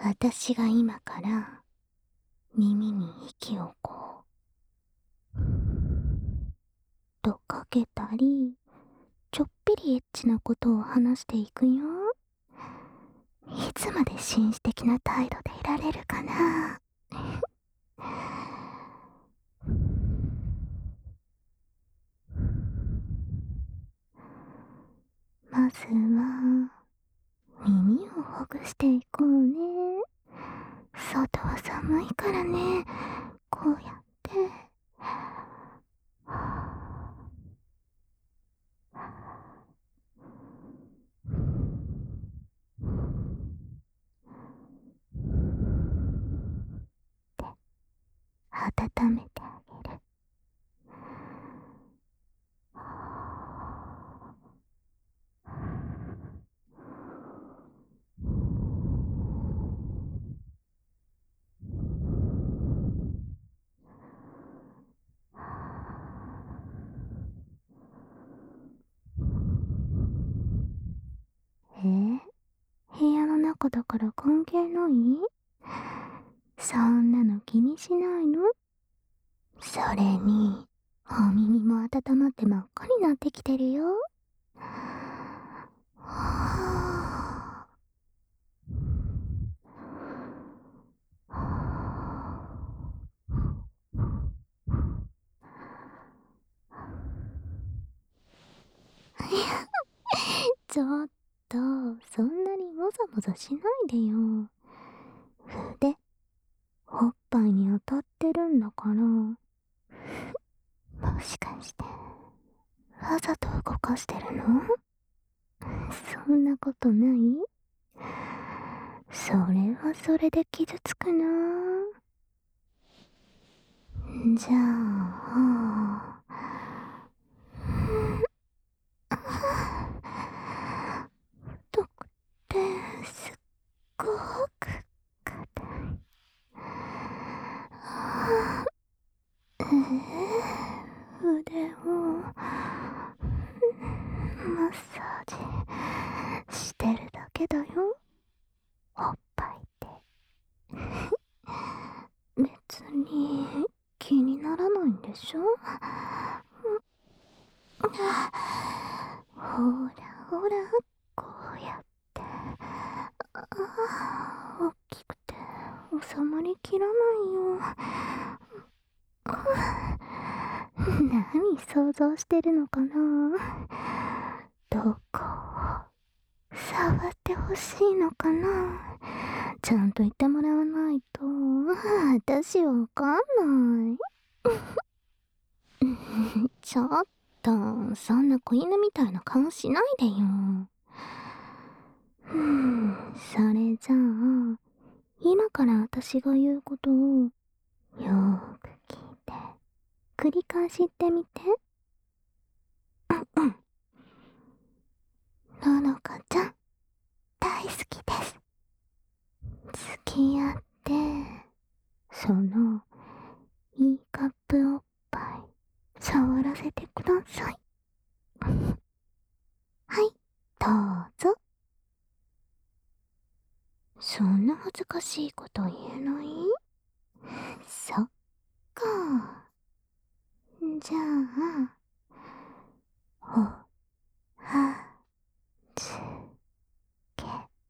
私が今から耳に息をとかけたり、ちょっぴりエッチなことを話していくよ。いつまで紳士的な態度でいられるかな。まずは耳をほぐしていこうね。外は寒いからね。こうやって温めてあげる。部屋の中だから関係ない？そんなの気にしないの？それに、お耳も温まって真っ赤になってきてるよ。はちょっと、そんなにもざもざしないでよ。筆、おっぱいに当たってるんだから。もしかして、わざと動かしてるの？そんなことない？それはそれで傷つくな。じゃあ、太くてすっごく硬い。腕をマッサージしてるだけだよ。おっぱいって別に気にならないんでしょ？ほらほら、こうやって大きくて収まりきらないよ。何想像してるのかな。どこを触ってほしいのかな。ちゃんと言ってもらわないと私わかんない。ちょっと、そんな子犬みたいな顔しないでよ。それじゃあ、今から私が言うことをよーく聞いて、繰り返し言ってみて。ののかちゃん、大好きです。付き合って、その、いいカップおっぱい、触らせてください。はい、どうぞ。そんな恥ずかしいこと言えない？そっか。じゃあ、お、は、つ、け。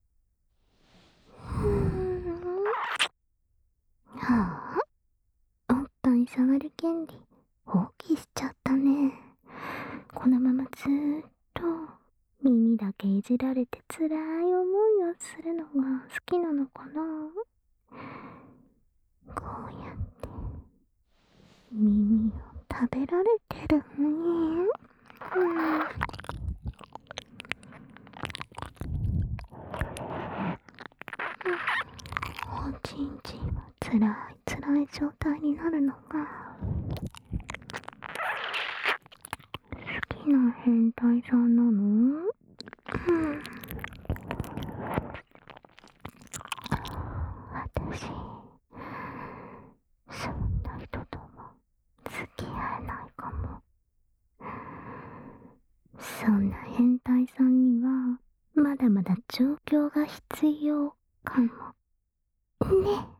はあ、おっぱい触る権利放棄しちゃったね。このままずーっと耳だけいじられて辛い思いをするのが好きなのかな。こうやって耳を食べられてるのに。おちんちんは辛い辛い状態になるのが好きな変態さんなの？私、そんな人とも付き合えないかも。そんな変態さんにはまだまだ状況が必要かも。 ね。